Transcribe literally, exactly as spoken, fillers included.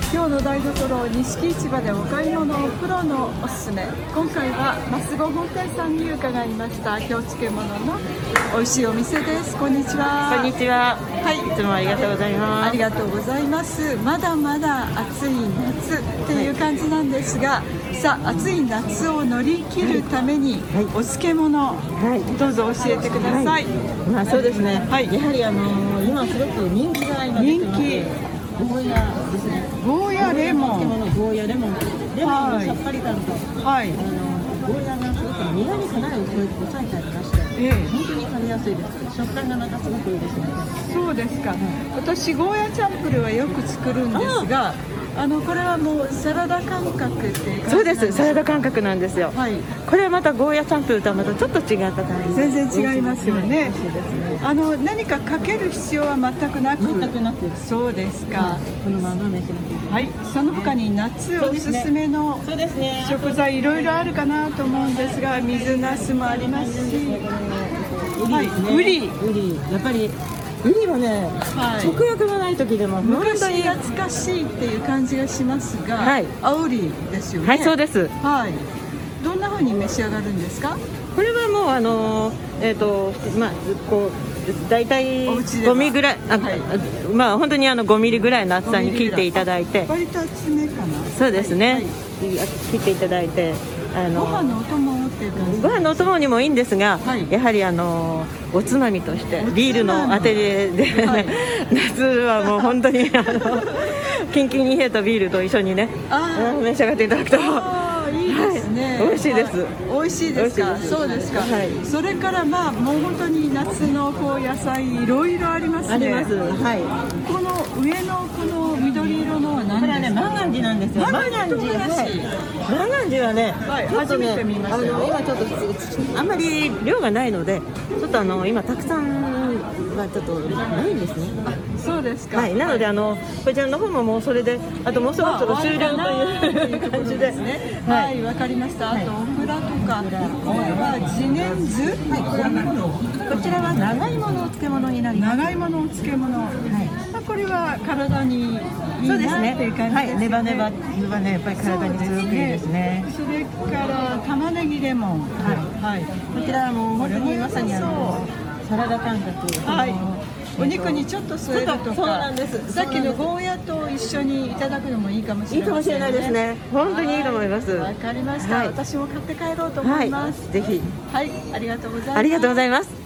今日の台所、錦市場でお買い物をプロのおすすめ。今回はマスゴ本店さんに伺いました。京漬物の美味しいお店です。こんにちは。 こんにちは。 はい、 いつもありがとうございます。 ありがとうございます。まだまだ暑い夏っていう感じなんですが、はい、さあ暑い夏を乗り切るために、はい、お漬物、はい、どうぞ教えてください。はい、 まあそうですね。はい、やはりあのー、今すごく人気が今出てます。人気。ゴーヤですね。 ゴーヤレモン。 ゴーヤレモン。レモンのさっぱり感と、はい、あのゴーヤがすごく苦味かなり抑えてありまして、ええ、本当に食べやすいです。食感がまたすごくいいですね。 そうですか。私ゴーヤチャンプルはよく作るんですが、あのこれはもうサラダ感覚っていう感じ。 そうです。サラダ感覚なんですよ。はい。これはまたゴーヤチャンプルとはまたちょっと違った感じ。 全然違いますよね。あの何かかける必要は全くなく。 全くなく。 そうですか。 このまま召し上がって。 はい。その他に夏おすすめの食材いろいろあるかなと思うんですが、水なすもありますし、はい。ウリ。 ウリ。やっぱり。ウリはね、はい、食欲のない時でも昔懐かしいっていう感じがしますが、はい、青リですよね。 はい、そうです。 はい。どんな風に召し上がるんですか？ これはもうあのえっ、ー、とまあこうだいたいごミリぐらい、あ、はい、まあ本当にあのごミリぐらいの厚さに切っていただいて、 割と厚めかな。 そうですね。はい、切っていただいて。 あのご飯のお供っていう感じ。 ご飯のお供にもいいんですが、はい、やはりあのおつまみとしてビールのアテリエで、はい、夏はもう本当にあのキンキンに冷えたビールと一緒にね召し上がっていただくといいですね。 はい、美味しいです。 美味しいですか。そうですか。はい、それからまあもう本当に夏のこう野菜いろいろありますね。 あります。はい。 この上のこの緑色のは何ですか？ これはねマンガンジなんですよ。 マンガンジ。 マンガンジはね、 はい、初めて見ましたよ。 あの今ちょっとあんまり量がないので、ちょっとあの今たくさんはちょっとないんですね。 そうですか。 はい。なのであのこちらの方ももうそれであともうそろそろ終了という感じで。 はい、わかりました。あとオクラとか、これは自然酢。はい。 こちらは長芋のお漬物になります。 長芋のお漬物。はい。これは体にいいなっていう感じですね。 はい。ネバネバはねやっぱり体にすごくいいですね。 それから玉ねぎレモン。 はい。はい。こちらはもう本当にまさにあのサラダ感覚。 はい。お肉にちょっと添えるとか、 そうなんです。 さっきのゴーヤと一緒にいただくのもいいかもしれない。 いいかもしれないですね。本当にいいと思います。 わかりました。私も買って帰ろうと思います。 ぜひ。 はい、ありがとうございます。 ありがとうございます。